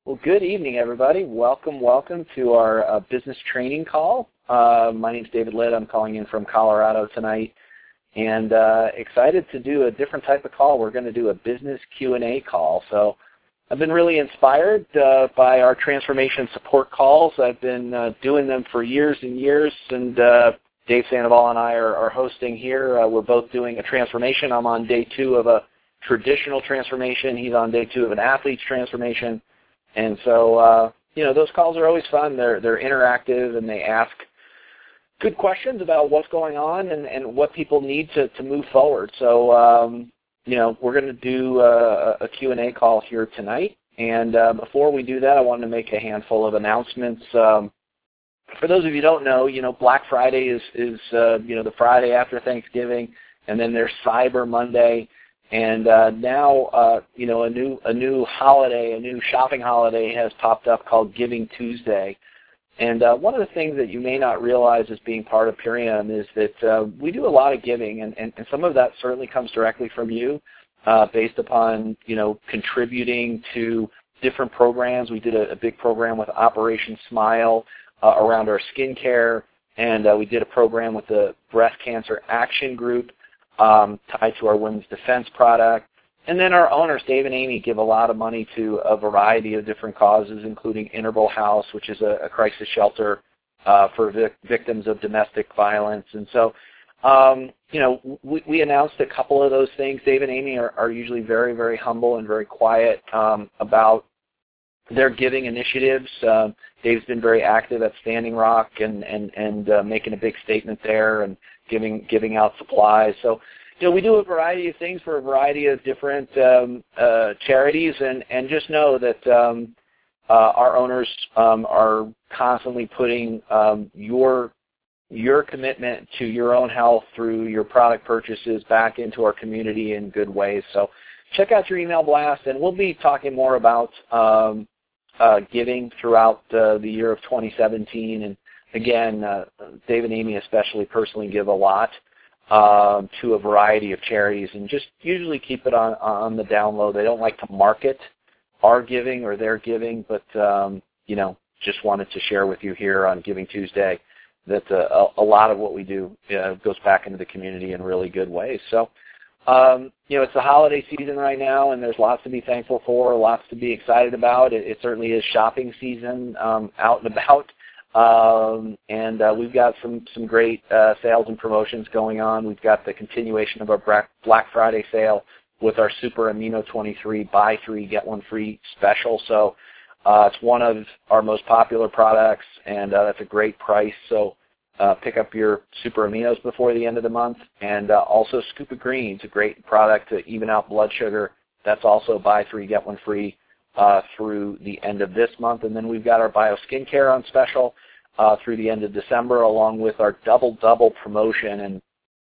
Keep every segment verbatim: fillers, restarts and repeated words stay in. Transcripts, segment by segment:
Well, good evening, everybody. Welcome, welcome to our uh, business training call. Uh, my name is David Litt. I'm calling in from Colorado tonight, and uh, excited to do a different type of call. We're going to do a business Q and A call. So I've been really inspired uh, by our transformation support calls. I've been uh, doing them for years and years, and uh, Dave Sandoval and I are, are hosting here. Uh, we're both doing a transformation. I'm on day two of a traditional transformation. He's on day two of an athlete's transformation. And so, uh, you know, those calls are always fun. They're they're interactive, and they ask good questions about what's going on and, and what people need to, to move forward. So, um, you know, we're going to do a, a Q and A call here tonight. And uh, before we do that, I wanted to make a handful of announcements. Um, for those of you who don't know, you know, Black Friday is, is uh, you know, the Friday after Thanksgiving, and then there's Cyber Monday. And uh, now, uh, you know, a new a new holiday, a new shopping holiday has popped up called Giving Tuesday. And uh, one of the things that you may not realize as being part of Purium is that uh, we do a lot of giving, and, and, and some of that certainly comes directly from you, uh, based upon, you know, contributing to different programs. We did a, a big program with Operation Smile uh, around our skincare, and uh, we did a program with the Breast Cancer Action Group, Um, tied to our women's defense product. And then our owners, Dave and Amy, give a lot of money to a variety of different causes, including Interval House, which is a, a crisis shelter uh, for vic- victims of domestic violence. And so, um, you know, we, we announced a couple of those things. Dave and Amy are, are usually very, very humble and very quiet um, about their giving initiatives. Um, Dave's been very active at Standing Rock and and and uh, making a big statement there and giving giving out supplies. So, you know, we do a variety of things for a variety of different um, uh, charities, and and just know that um, uh, our owners um, are constantly putting um, your your commitment to your own health through your product purchases back into our community in good ways. So, check out your email blast, and we'll be talking more about Um, Uh, giving throughout uh, the year of twenty seventeen. And again, uh, Dave and Amy especially personally give a lot uh, to a variety of charities, and just usually keep it on, on the down low. They don't like to market our giving or their giving, but, um, you know, just wanted to share with you here on Giving Tuesday that uh, a, a lot of what we do uh, goes back into the community in really good ways. So, Um, you know, it's the holiday season right now, and there's lots to be thankful for, lots to be excited about. It, it certainly is shopping season um, out and about, um, and uh, we've got some some great uh, sales and promotions going on. We've got the continuation of our Black Friday sale with our Super Amino twenty-three buy three get one free special. So uh, it's one of our most popular products, and uh, that's a great price. So Uh, pick up your Super Aminos before the end of the month, and uh, also Scoop of Green. It's a great product to even out blood sugar. That's also buy three, get one free uh, through the end of this month. And then we've got our Bio Skincare on special uh, through the end of December, along with our Double Double promotion. And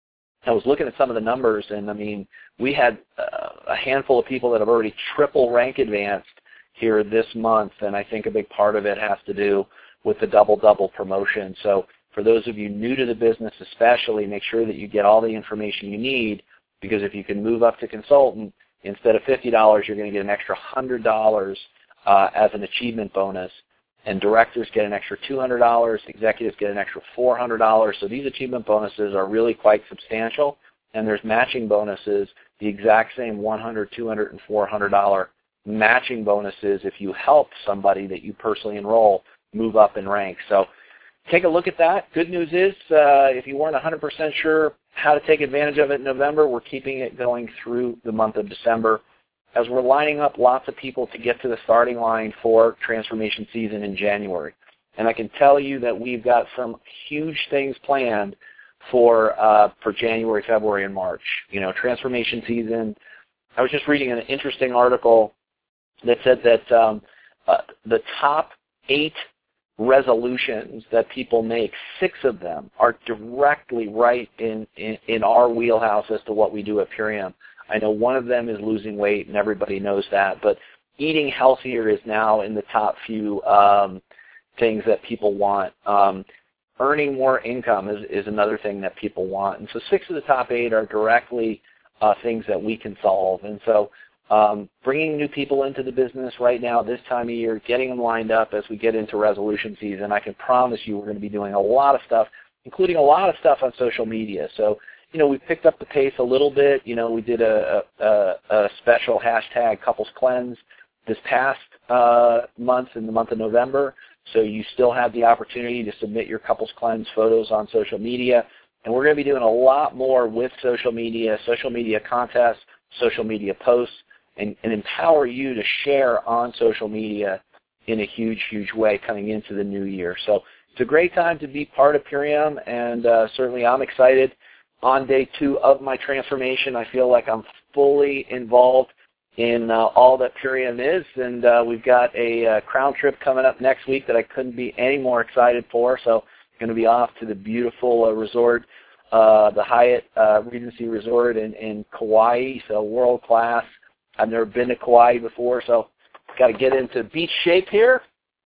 I was looking at some of the numbers, and I mean, we had uh, a handful of people that have already triple rank advanced here this month, and I think a big part of it has to do with the Double Double promotion. So for those of you new to the business especially, make sure that you get all the information you need, because if you can move up to consultant, instead of fifty dollars, you're going to get an extra one hundred dollars uh, as an achievement bonus, and directors get an extra two hundred dollars, executives get an extra four hundred dollars. So these achievement bonuses are really quite substantial, and there's matching bonuses, the exact same one hundred dollars, two hundred dollars, and four hundred dollars matching bonuses if you help somebody that you personally enroll move up in rank. So take a look at that. Good news is, uh, if you weren't one hundred percent sure how to take advantage of it in November, we're keeping it going through the month of December, as we're lining up lots of people to get to the starting line for transformation season in January. And I can tell you that we've got some huge things planned for uh, for January, February, and March. You know, transformation season. I was just reading an interesting article that said that um, uh, the top eight resolutions that people make, six of them are directly right in, in, in our wheelhouse as to what we do at Purium. I know one of them is losing weight, and everybody knows that, but eating healthier is now in the top few um, things that people want. Um, earning more income is, is another thing that people want. And so six of the top eight are directly uh, things that we can solve. And so um, bringing new people into the business right now this time of year, getting them lined up as we get into resolution season. I can promise you we're going to be doing a lot of stuff, including a lot of stuff on social media. So, you know, we picked up the pace a little bit. You know, we did a, a, a special hashtag Couples Cleanse this past uh, month, in the month of November. So you still have the opportunity to submit your Couples Cleanse photos on social media. And we're going to be doing a lot more with social media, social media contests, social media posts, and, and empower you to share on social media in a huge, huge way coming into the new year. So it's a great time to be part of Purium, and uh, certainly I'm excited. On day two of my transformation, I feel like I'm fully involved in uh, all that Purium is, and uh, we've got a uh, crown trip coming up next week that I couldn't be any more excited for. So I'm going to be off to the beautiful uh, resort, uh, the Hyatt uh, Regency Resort in, in Kauai, so world class. I've never been to Kauai before, so got to get into beach shape here,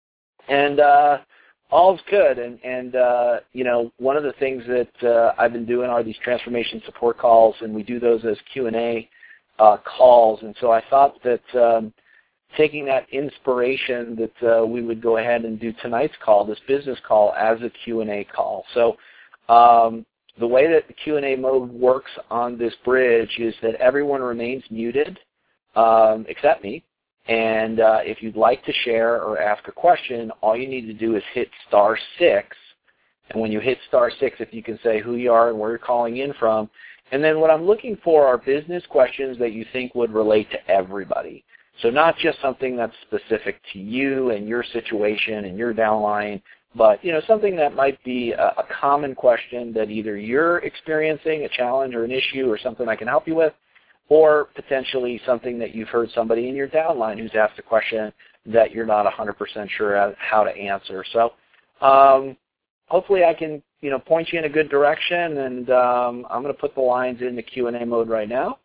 and uh, all's good. And, and uh, you know, one of the things that uh, I've been doing are these transformation support calls, and we do those as Q and A uh, calls. And so I thought that um, taking that inspiration that uh, we would go ahead and do tonight's call, this business call, as a Q and A call. So um, the way that the Q and A mode works on this bridge is that everyone remains muted, um, except me. And uh, if you'd like to share or ask a question, all you need to do is hit star six. And when you hit star six, if you can say who you are and where you're calling in from. And then what I'm looking for are business questions that you think would relate to everybody. So not just something that's specific to you and your situation and your downline, but you know, something that might be a, a common question that either you're experiencing, a challenge or an issue or something I can help you with, or potentially something that you've heard somebody in your downline who's asked a question that you're not one hundred percent sure how to answer. So um, hopefully I can, you know, point you in a good direction, and um, I'm going to put the lines in the Q and A mode right now.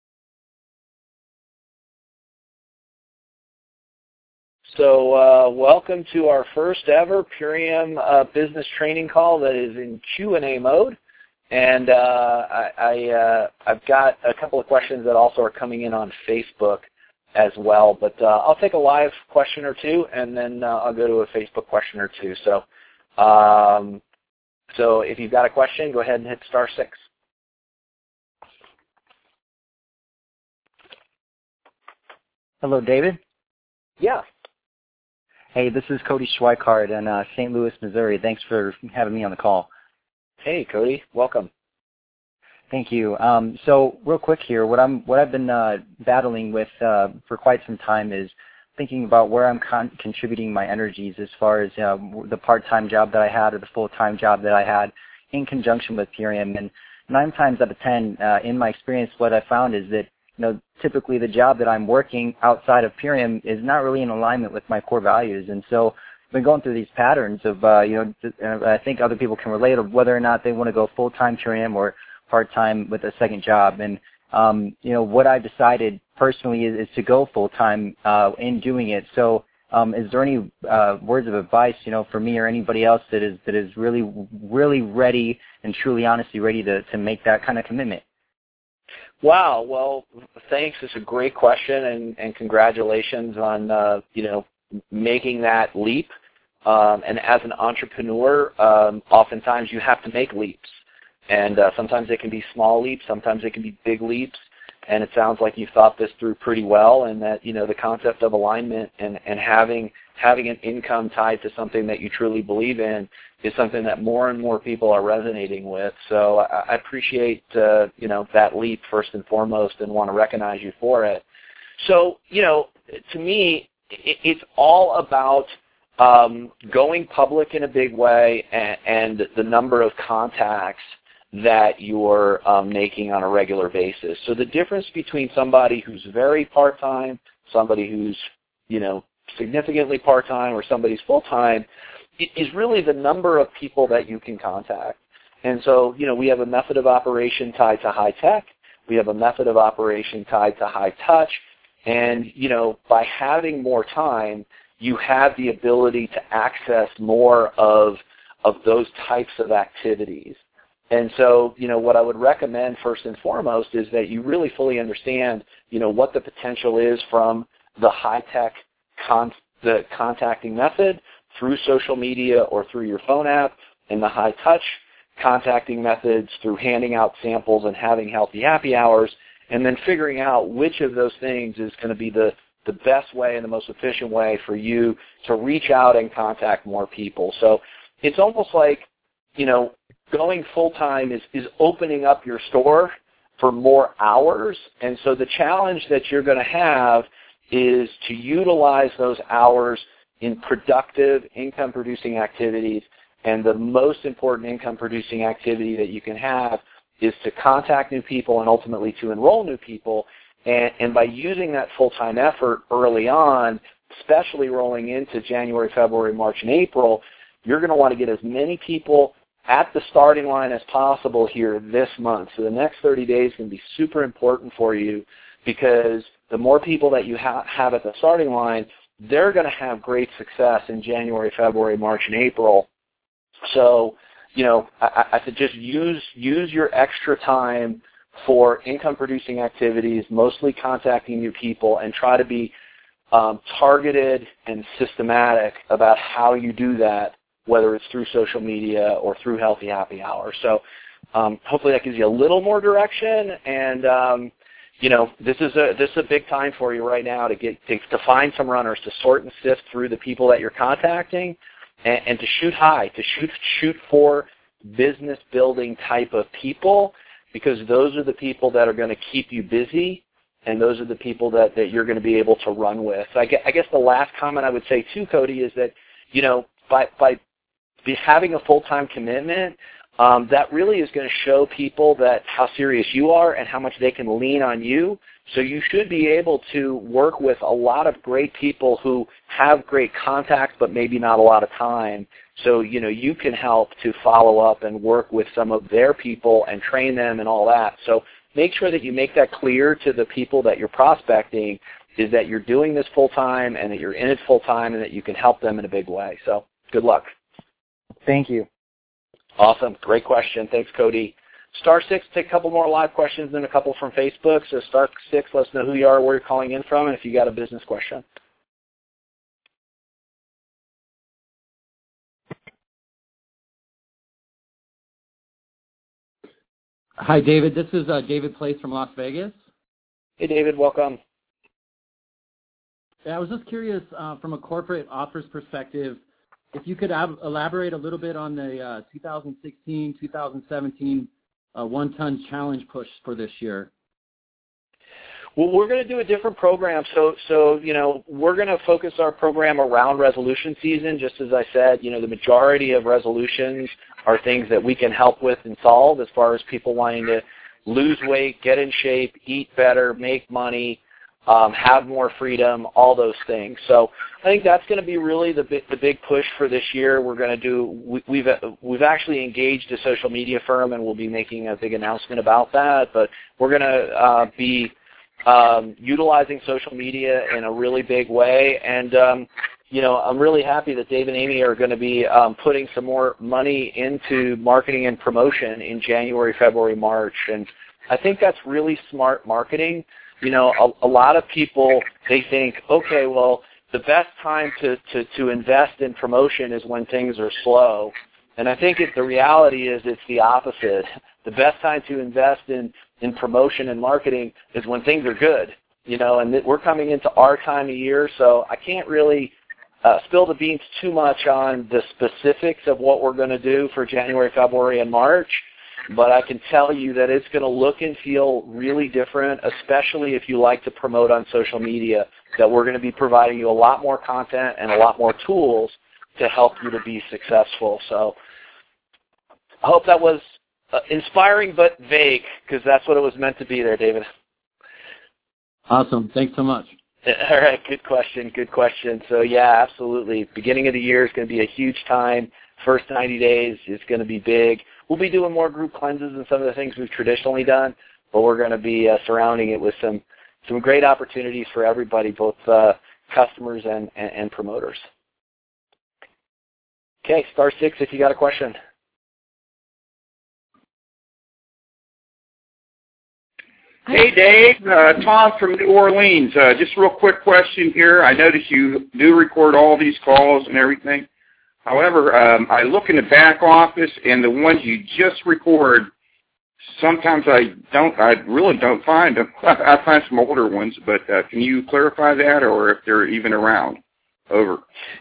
So uh, welcome to our first ever Purium uh, business training call that is in Q and A mode. And uh, I, I, uh, I've got a couple of questions that also are coming in on Facebook as well. But uh, I'll take a live question or two, and then uh, I'll go to a Facebook question or two. So, um, so if you've got a question, go ahead and hit star six. Hello, David. Yeah. Hey, this is Cody Schweikart in uh, Saint Louis, Missouri. Thanks for having me on the call. Hey, Cody. Welcome. Thank you. Um, so, real quick here, what I'm what I've been uh, battling with uh, for quite some time is thinking about where I'm con- contributing my energies as far as uh, the part-time job that I had or the full-time job that I had in conjunction with Purium. And nine times out of ten, uh, in my experience, what I found is that you know typically the job that I'm working outside of Purium is not really in alignment with my core values, and so I've been going through these patterns of, uh, you know, uh, I think other people can relate of whether or not they want to go full-time Purium or part-time with a second job. And, um, you know, what I've decided personally is, is to go full-time uh, in doing it. So um, is there any uh, words of advice, you know, for me or anybody else that is that is really, really ready and truly honestly ready to, to make that kind of commitment? Wow. Well, thanks. It's a great question, and, and congratulations on, uh, you know, making that leap. Um, and as an entrepreneur, um, oftentimes you have to make leaps. And uh, sometimes they can be small leaps, sometimes they can be big leaps. And it sounds like you've thought this through pretty well, and that, you know, the concept of alignment and, and having having an income tied to something that you truly believe in is something that more and more people are resonating with. So I, I appreciate, uh, you know, that leap first and foremost, and want to recognize you for it. So, you know, to me, it's all about um, going public in a big way, and, and the number of contacts that you're um, making on a regular basis. So the difference between somebody who's very part-time, somebody who's, you know, significantly part-time, or somebody's full-time is really the number of people that you can contact. And so, you know, we have a method of operation tied to high tech. We have a method of operation tied to high touch. And, you know, by having more time, you have the ability to access more of, of those types of activities. And so, you know, what I would recommend first and foremost is that you really fully understand, you know, what the potential is from the high-tech con- the contacting method through social media or through your phone app, and the high-touch contacting methods through handing out samples and having healthy happy hours, and then figuring out which of those things is going to be the, the best way and the most efficient way for you to reach out and contact more people. So it's almost like, you know, going full-time is, is opening up your store for more hours. And so the challenge that you're going to have is to utilize those hours in productive income-producing activities. And the most important income-producing activity that you can have is to contact new people and ultimately to enroll new people. And, and by using that full-time effort early on, especially rolling into January, February, March, and April, you're going to want to get as many people at the starting line as possible here this month. So the next thirty days can be super important for you, because the more people that you ha- have at the starting line, they're going to have great success in January, February, March, and April. So, you know, I, I said just use use your extra time for income-producing activities, mostly contacting new people, and try to be um, targeted and systematic about how you do that, whether it's through social media or through Healthy Happy Hour. So um, hopefully that gives you a little more direction. And um, you know, this is a this is a big time for you right now to get to, to find some runners, to sort and sift through the people that you're contacting, and, and to shoot high, to shoot shoot for business building type of people, because those are the people that are going to keep you busy, and those are the people that, that you're going to be able to run with. So I guess, I guess the last comment I would say too, Cody, is that, you know, by by be having a full-time commitment, um, that really is going to show people that how serious you are and how much they can lean on you. So you should be able to work with a lot of great people who have great contacts but maybe not a lot of time. So, you know, you can help to follow up and work with some of their people and train them and all that. So make sure that you make that clear to the people that you're prospecting, is that you're doing this full-time and that you're in it full-time and that you can help them in a big way. So good luck. Thank you. Awesome. Great question. Thanks, Cody. Star six, take a couple more live questions and a couple from Facebook. So star six, let us know who you are, where you're calling in from, and if you got a business question. Hi, David. This is uh, David Place from Las Vegas. Hey, David. Welcome. Yeah, I was just curious, uh, from a corporate offers perspective, if you could ab- elaborate a little bit on the uh, two thousand sixteen, two thousand seventeen uh, one-ton challenge push for this year. Well, we're going to do a different program. So, so you know, we're going to focus our program around resolution season. Just as I said, you know, the majority of resolutions are things that we can help with and solve, as far as people wanting to lose weight, get in shape, eat better, make money, um, have more freedom, all those things. So I think that's going to be really the big, the big push for this year. We're going to do, we, we've we've actually engaged a social media firm, and we'll be making a big announcement about that. But we're going to uh, be um, utilizing social media in a really big way. And, um, you know, I'm really happy that Dave and Amy are going to be um, putting some more money into marketing and promotion in January, February, March. And I think that's really smart marketing. You know, a, a lot of people, they think, okay, well, the best time to, to, to invest in promotion is when things are slow. And I think it, the reality is it's the opposite. The best time to invest in, in promotion and marketing is when things are good. You know, and we're coming into our time of year, so I can't really uh, spill the beans too much on the specifics of what we're going to do for January, February, and March. But I can tell you that it's going to look and feel really different, especially if you like to promote on social media, that we're going to be providing you a lot more content and a lot more tools to help you to be successful. So I hope that was uh, inspiring but vague, because that's what it was meant to be there, David. Awesome. Thanks so much. All right. Good question. Good question. So, yeah, absolutely. Beginning of the year is going to be a huge time. First ninety days is going to be big. We'll be doing more group cleanses and some of the things we've traditionally done, but we're going to be uh, surrounding it with some, some great opportunities for everybody, both uh, customers and, and, and promoters. Okay, star six if you got a question. Hey, Dave. Uh, Tom from New Orleans. Uh, just a real quick question here. I notice you do record all these calls and everything. However, um, I look in the back office, and the ones you just record, sometimes I don't. I really don't find them. I find some older ones, but uh, can you clarify that, or if they're even around? Over.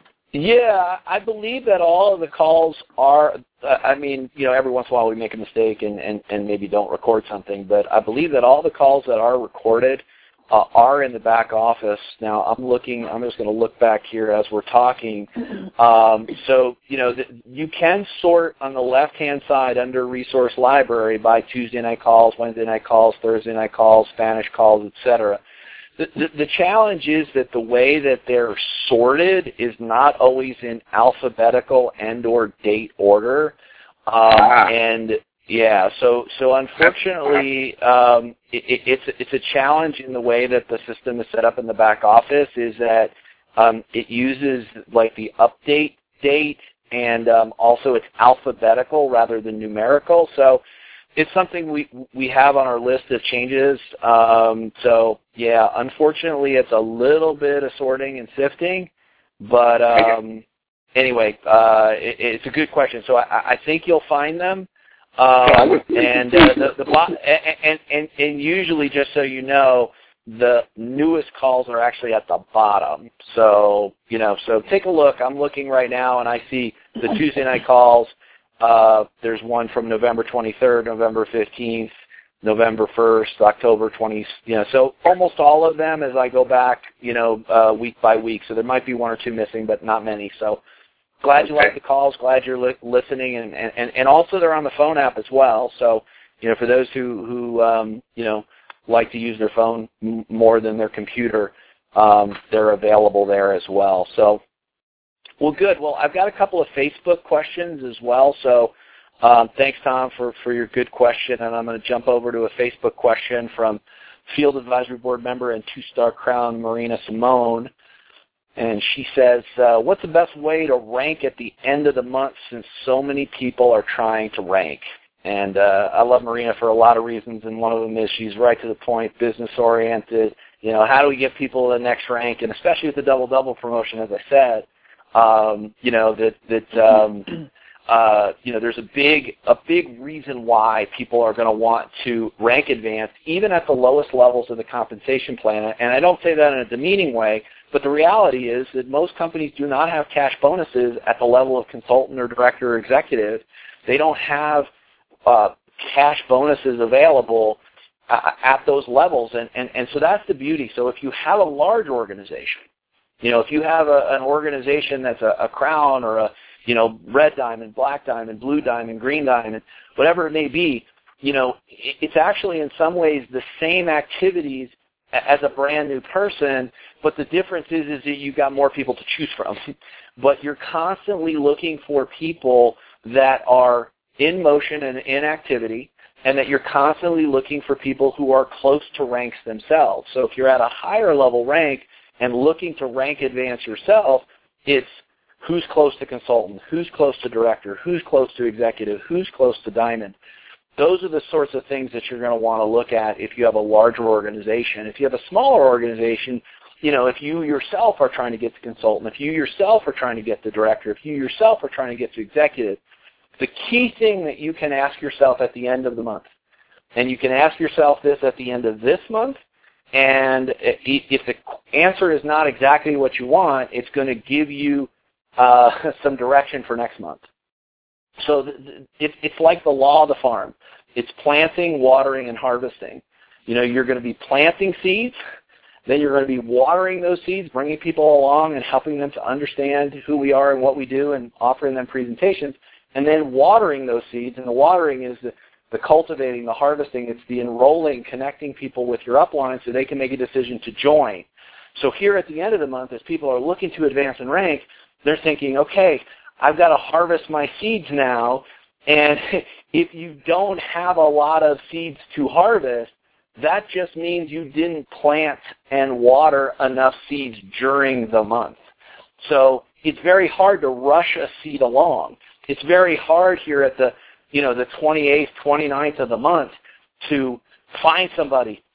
Yeah, I believe that all of the calls are, uh, I mean, you know, every once in a while we make a mistake and, and, and maybe don't record something, but I believe that all the calls that are recorded uh, are in the back office. Now, I'm looking, I'm just going to look back here as we're talking. Um, so, you know, the, you can sort on the left-hand side under Resource Library by Tuesday night calls, Wednesday night calls, Thursday night calls, Spanish calls, et cetera. The, the, the challenge is that the way that they're sorted is not always in alphabetical and or date order, um, ah. and yeah, so so unfortunately, um, it, it's it's a challenge in the way that the system is set up in the back office. Is that um, it uses like the update date, and um, also it's alphabetical rather than numerical. So it's something we we have on our list of changes. Um, so yeah, unfortunately, it's a little bit of sorting and sifting, but um, anyway, uh, it, it's a good question. So I, I think you'll find them, um, and uh, the, the and, and and and usually, just so you know, the newest calls are actually at the bottom. So you know, so take a look. I'm looking right now, and I see the Tuesday night calls. Uh, there's one from November twenty-third, November fifteenth, November first, October twentieth, you know, so almost all of them as I go back, you know, uh, week by week. So there might be one or two missing, but not many. So glad okay. you like the calls, glad you're li- listening, and, and, and also they're on the phone app as well. So, you know, for those who, who um, you know, like to use their phone m- more than their computer, um, they're available there as well. So, well, good. Well, I've got a couple of Facebook questions as well. So um, thanks, Tom, for, for your good question. And I'm going to jump over to a Facebook question from Field Advisory Board member and two-star Crown Marina Simone. And she says, uh, what's the best way to rank at the end of the month since so many people are trying to rank? And uh, I love Marina for a lot of reasons, and one of them is she's right to the point, business-oriented. You know, how do we get people to the next rank? And especially with the double-double promotion, as I said, Um, you know, that, that um, uh, you know, there's a big, a big reason why people are going to want to rank advance, even at the lowest levels of the compensation plan. And I don't say that in a demeaning way, but the reality is that most companies do not have cash bonuses at the level of consultant or director or executive. They don't have uh, cash bonuses available uh, at those levels. And, and, and so that's the beauty. So if you have a large organization, you know, if you have a, an organization that's a, a Crown or a, you know, red diamond, black diamond, blue diamond, green diamond, whatever it may be, you know, it, it's actually in some ways the same activities as a brand new person, but the difference is, is that you've got more people to choose from. But you're constantly looking for people that are in motion and in activity, and that you're constantly looking for people who are close to ranks themselves. So if you're at a higher level rank, and looking to rank advance yourself, it's who's close to consultant, who's close to director, who's close to executive, who's close to diamond. Those are the sorts of things that you're going to want to look at if you have a larger organization. If you have a smaller organization, you know, if you yourself are trying to get to consultant, if you yourself are trying to get to director, if you yourself are trying to get to executive, the key thing that you can ask yourself at the end of the month, and you can ask yourself this at the end of this month, and if the answer is not exactly what you want, it's going to give you uh, some direction for next month. So it's like the law of the farm. It's planting, watering, and harvesting. You know, you're going to be planting seeds, then you're going to be watering those seeds, bringing people along and helping them to understand who we are and what we do and offering them presentations, and then watering those seeds. And the watering is the The cultivating, the harvesting, it's the enrolling, connecting people with your upline so they can make a decision to join. So here at the end of the month, as people are looking to advance and rank, they're thinking, okay, I've got to harvest my seeds now, and if you don't have a lot of seeds to harvest, that just means you didn't plant and water enough seeds during the month. So it's very hard to rush a seed along. It's very hard here at the you know, the twenty-eighth, twenty-ninth of the month to find somebody,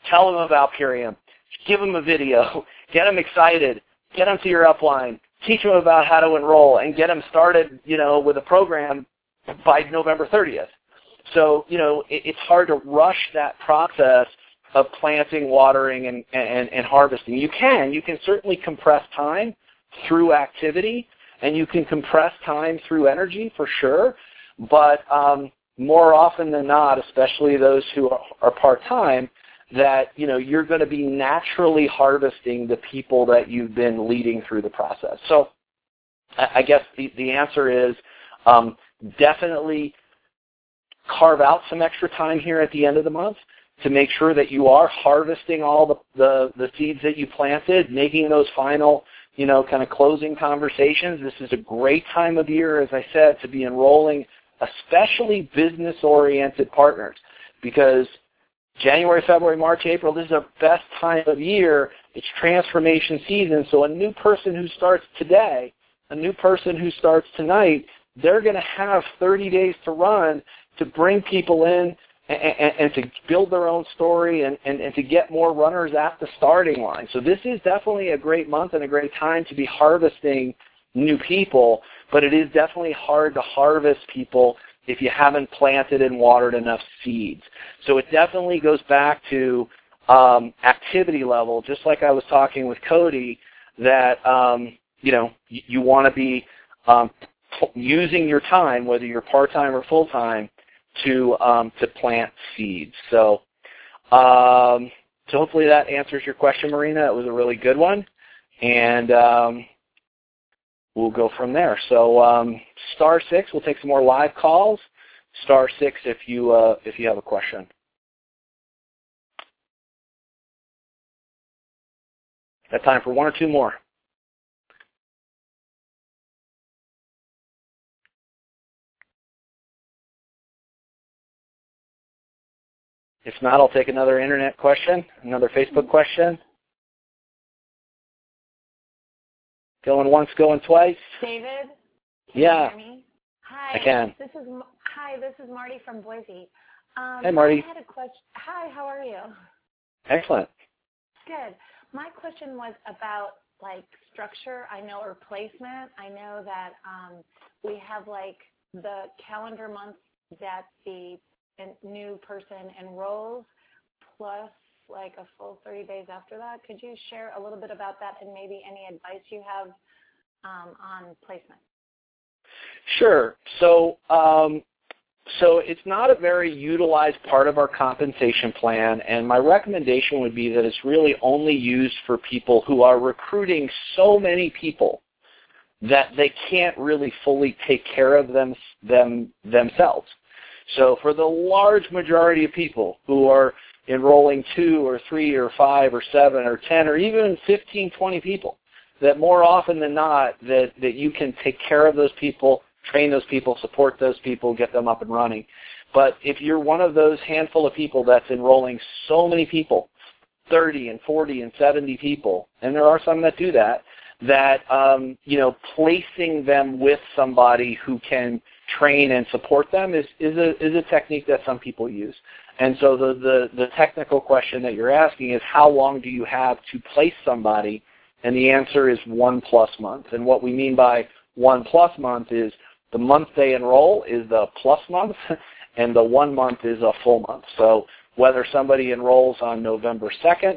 tell them about Purium, give them a video, get them excited, get them to your upline, teach them about how to enroll, and get them started, you know, with a program by November thirtieth. So, you know, it, it's hard to rush that process of planting, watering, and, and, and harvesting. You can. You can certainly compress time through activity, and you can compress time through energy for sure, but um, more often than not, especially those who are, are part-time, that, you know, you're going to be naturally harvesting the people that you've been leading through the process. So I guess the, the answer is um, definitely carve out some extra time here at the end of the month to make sure that you are harvesting all the, the, the seeds that you planted, making those final, you know, kind of closing conversations. This is a great time of year, as I said, to be enrolling especially business-oriented partners, because January, February, March, April, this is our best time of year. It's transformation season, so a new person who starts today, a new person who starts tonight, they're going to have thirty days to run to bring people in and, and, and to build their own story and, and, and to get more runners at the starting line. So this is definitely a great month and a great time to be harvesting new people, but it is definitely hard to harvest people if you haven't planted and watered enough seeds. So it definitely goes back to um, activity level, just like I was talking with Cody, that um, you know you, you want to be um, using your time, whether you're part-time or full-time, to um, to plant seeds. So, um, so hopefully that answers your question, Marina. It was a really good one, and um, we'll go from there. So um, star six, we'll take some more live calls. Star six if you uh, if you have a question. Got time for one or two more. If not, I'll take another internet question, another Facebook question. Going once, going twice. David? Can yeah. you hear me? Hi. I can. This is hi. This is Marty from Boise. Um, Hey, Marty. I had a question. Hi. How are you? Excellent. Good. My question was about like structure. I know or placement. I know that um, we have like the calendar month that the new person enrolls, plus like a full thirty days after that. Could you share a little bit about that and maybe any advice you have um, on placement? Sure. So, um, so it's not a very utilized part of our compensation plan, and my recommendation would be that it's really only used for people who are recruiting so many people that they can't really fully take care of them, them themselves. So for the large majority of people who are enrolling two or three or five or seven or ten or even fifteen, twenty people, that more often than not that, that you can take care of those people, train those people, support those people, get them up and running. But if you're one of those handful of people that's enrolling so many people, thirty and forty and seventy people, and there are some that do that, that um, you know, placing them with somebody who can train and support them is, is a is a technique that some people use. And so the, the, the technical question that you're asking is how long do you have to place somebody? And the answer is one plus month. And what we mean by one plus month is the month they enroll is the plus month, and the one month is a full month. So whether somebody enrolls on November second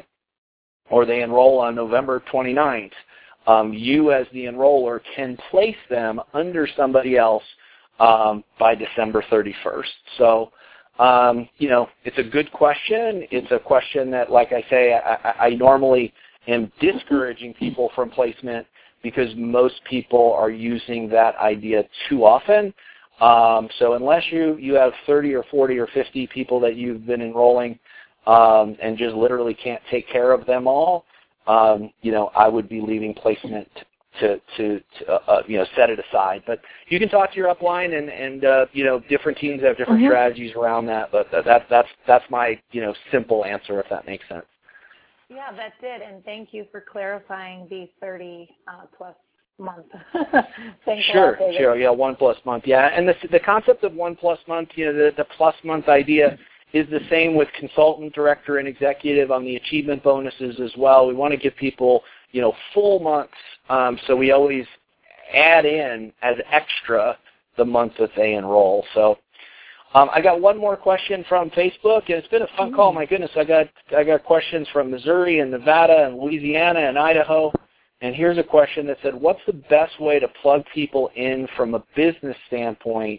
or they enroll on November twenty-ninth, um, you as the enroller can place them under somebody else um, by December thirty-first. So, um, you know, it's a good question. It's a question that, like I say, I, I normally am discouraging people from placement because most people are using that idea too often. Um, so unless you, you have thirty or forty or fifty people that you've been enrolling um, and just literally can't take care of them all, um, you know, I would be leaving placement to, to, to uh, you know, set it aside. But you can talk to your upline, and, and uh, you know, different teams have different mm-hmm. strategies around that. But that, that's, that's my, you know, simple answer, if that makes sense. Yeah, that did, and thank you for clarifying the thirty uh, plus month. Thanks sure, a lot, David. Sure, yeah, one plus month, yeah. And the the concept of one plus month, you know, the, the plus month idea is the same with consultant, director, and executive on the achievement bonuses as well. We want to give people, you know, full months, um, so we always add in as extra the month that they enroll. So um, I got one more question from Facebook, and it's been a fun call. My goodness, I got I got questions from Missouri and Nevada and Louisiana and Idaho. And here's a question that said, what's the best way to plug people in from a business standpoint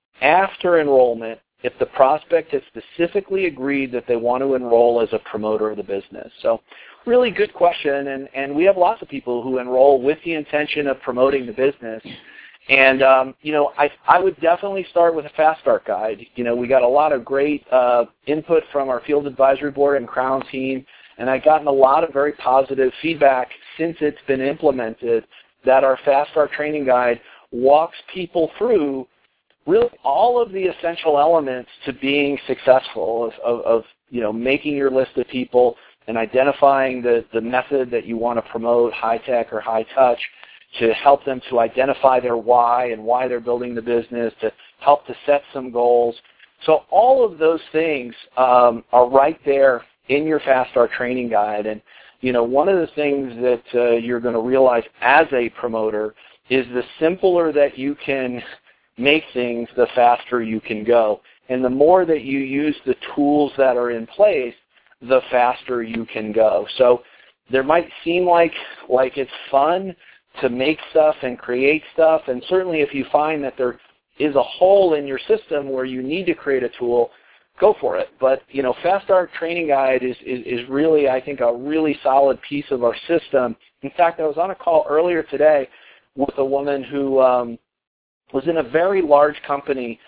after enrollment if the prospect has specifically agreed that they want to enroll as a promoter of the business? So really good question, and, and we have lots of people who enroll with the intention of promoting the business. And, um, you know, I, I would definitely start with a Fast Start guide. You know, we got a lot of great uh, input from our Field Advisory Board and Crown team, and I've gotten a lot of very positive feedback since it's been implemented that our Fast Start training guide walks people through really all of the essential elements to being successful of, of, of you know, making your list of people and identifying the, the method that you want to promote, high tech or high touch, to help them to identify their why and why they're building the business, to help to set some goals. So all of those things um, are right there in your Fast Start training guide. And, you know, one of the things that uh, you're going to realize as a promoter is the simpler that you can make things, the faster you can go. And the more that you use the tools that are in place, the faster you can go. So there might seem like like it's fun to make stuff and create stuff, and certainly if you find that there is a hole in your system where you need to create a tool, go for it. But, you know, Fast Start Training Guide is, is, is really, I think, a really solid piece of our system. In fact, I was on a call earlier today with a woman who um, was in a very large company,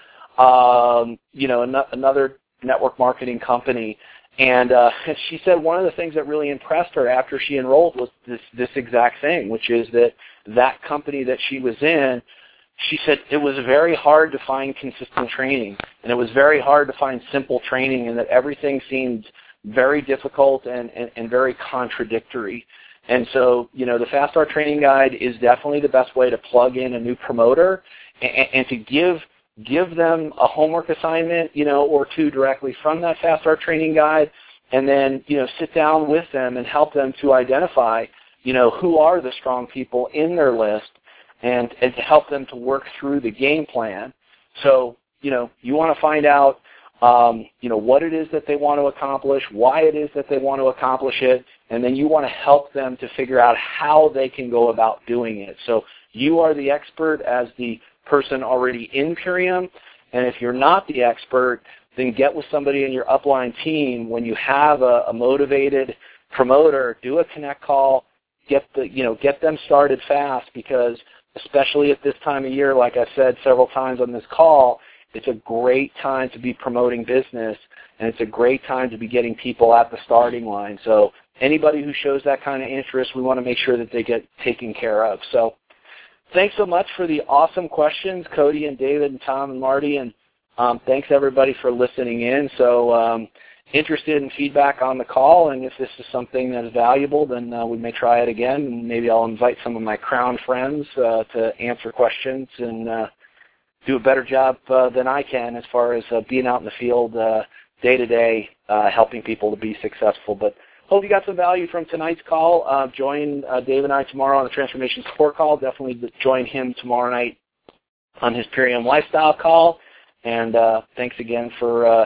um, you know, an- another network marketing company, and uh, she said one of the things that really impressed her after she enrolled was this, this exact thing, which is that that company that she was in, she said it was very hard to find consistent training, and it was very hard to find simple training, and that everything seemed very difficult and, and, and very contradictory. And so, you know, the Fast Start Training Guide is definitely the best way to plug in a new promoter and, and to give give them a homework assignment, you know, or two directly from that Fast Start Training Guide, and then, you know, sit down with them and help them to identify, you know, who are the strong people in their list, and, and to help them to work through the game plan. So, you know, you want to find out, um, you know, what it is that they want to accomplish, why it is that they want to accomplish it, and then you want to help them to figure out how they can go about doing it. So you are the expert as the person already in Purium, and if you're not the expert, then get with somebody in your upline team. When you have a, a motivated promoter, do a connect call, get the you know get them started fast, because especially at this time of year, like I've said several times on this call, it's a great time to be promoting business, and it's a great time to be getting people at the starting line. So anybody who shows that kind of interest, we want to make sure that they get taken care of. So thanks so much for the awesome questions, Cody and David and Tom and Marty, and um, thanks everybody for listening in. So um, interested in feedback on the call, and if this is something that is valuable, then uh, we may try it again, and maybe I'll invite some of my Crown friends uh, to answer questions and uh, do a better job uh, than I can as far as uh, being out in the field uh, day to day, uh, helping people to be successful. But hope you got some value from tonight's call. Uh, join uh, Dave and I tomorrow on the Transformation Support Call. Definitely join him tomorrow night on his Purium Lifestyle Call. And uh, thanks again for uh,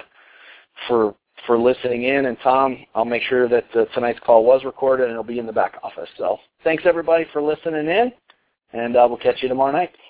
for for listening in. And Tom, I'll make sure that uh, tonight's call was recorded and it'll be in the back office. So thanks everybody for listening in, and uh, we'll catch you tomorrow night.